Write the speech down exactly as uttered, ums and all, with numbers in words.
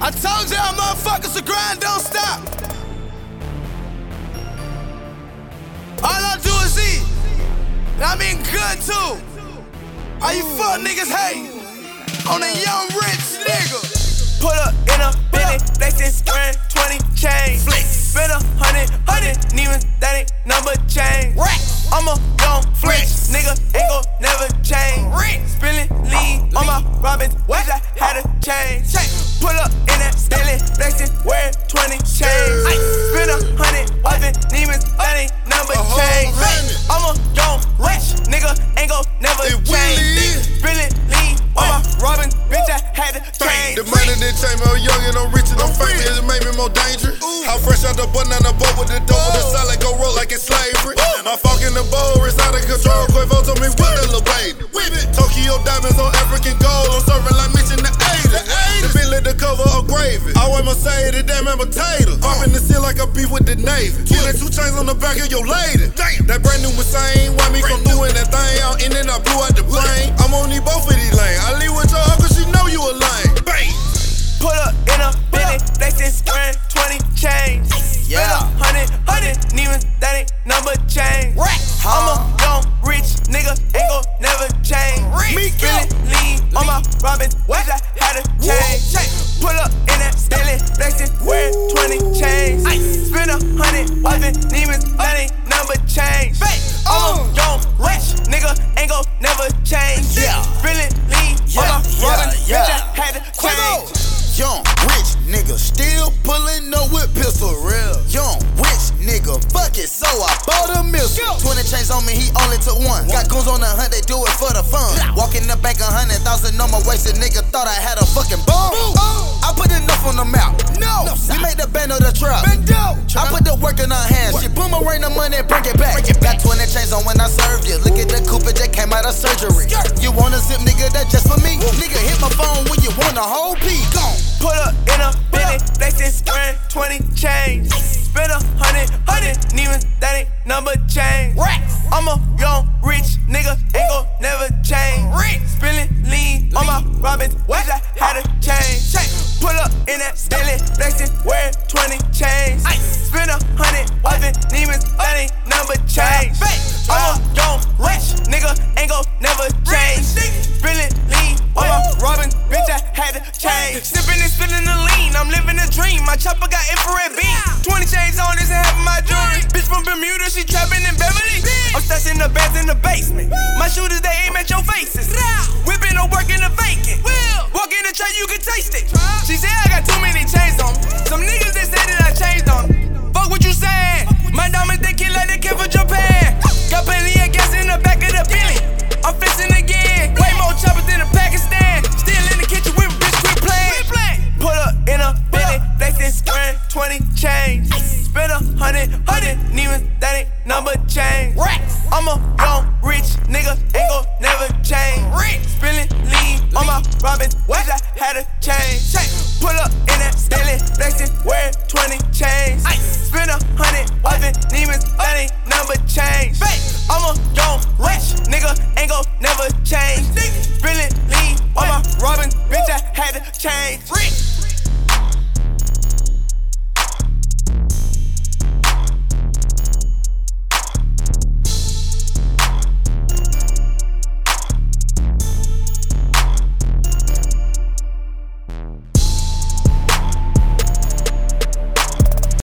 I told y'all motherfuckers the grind don't stop. All I do is eat, and I mean good too. All you fuck niggas hate on a young rich nigga. Put up in a Bentley, flexin', wearing twenty chains. Flex. Spend a hundred, hundred, even that ain't number change. I'm a young rich nigga, ain't gon' never change. Spillin' lean on my Robins, wish I had a change. Pull up in that Bentley, flexin', wearing twenty chains. Spend a hundred, wipin' demons, that ain't number change. I'm a young rich nigga, ain't gon' never change. Spillin' lean on my Robins, bitch I had a change. The money didn't change me, I'm young and I'm rich and I'm famous, it made me more dangerous. How fresh out the button on the boat with the dope with the salad go roll like it's slavery. My fuck in the bowl, it's out of control. Quavo told me whip that little baby. Tokyo diamonds on African gold, I'm serving like Mitch in the eighties. The Bentley the cover of gravy. I wear Mercedes, damn and potato. Pop in the seal like a beef with the Navy. twenty-two chains on the back of your lady. That brand new Mercedes, why me come through in that thing out in and I blew out the brain. I'm on these both of these lanes. I leave with your uncle, she know you a lame. Bang. Put up in a Bentley, flexin', wearing twenty chains. Yeah. Spend a hundred, hundred, even that ain't number change. I'm a young rich nigga, ain't gon' never change. Spillin' lean on my Robins, wish I had a change. Pull up in that Bentley, flexin', wearing twenty chains. Spend a hundred, wipin' demons, that ain't number change. I'm a young rich nigga, ain't gon' never change. Spillin' lean on my Robins, bitch I had a change. Young rich nigga, still pulling up with pistol real. Young rich nigga, fuck it, so I bought a missile. Twenty chains on me, he only took one. Got goons on the hunt, they do it for the fun. Walk in the bank, a hundred thousand on my waist, a nigga thought I had a fucking bomb. I put enough on the map. No, we made the band of the trap. I put the work in her hands. She boomerang the money, bring it back. Got twenty chains on when I served you. Look at the Cooper that came out of surgery. You want a zip, nigga? That just for me. Nigga, hit my phone when you want a whole piece. Gone. Put up in a Bentley, flexin', wearing twenty chains. Spend a hundred, hundred, even that ain't number change. I'm a young rich nigga, ain't gon' never change. Spillin' lean on my Robins, wish I had a change. Pull up in that Bentley, flexin', wearing twenty chains. Spend a hundred, wipin' demons, that ain't number change. I'm a young rich nigga, ain't gon' never change. Spillin' lean on my Robins, bitch I had to change. Sippin' and spillin' the lean, I'm living a dream. My chopper got infrared beam. twenty chains on this and half of my jewelry. Bitch from Bermuda, she trappin' in Beverly. I'm stashing the bands in the basement. My shooters, they aim at your faces. Whippin' or working the vacant. Walk in the tray, you can taste it. She said I got too many chains on me. Some niggas, they said that I changed on them. Fuck what you saying. My diamonds, they kill like they came from Japan. Got plenty of gas in the back of the Bentley. I'm flexing again. Way more choppers than a Pakistan. Still in the kitchen with bitch, quit playing. Put up in a Bentley, flexin', wearing twenty chains. Spend a hundred, hundred, even that ain't number change. I'm a young rich nigga, ain't gon' never change. Spillin' lean on my Robins, wish I had a change. Pull up in that Bentley, flexin', wearing twenty chains. Spend a hundred, wipin' demons, that ain't number change. I'm a young rich nigga, ain't gon' never change. Spillin' lean on my Robins, bitch I had to change.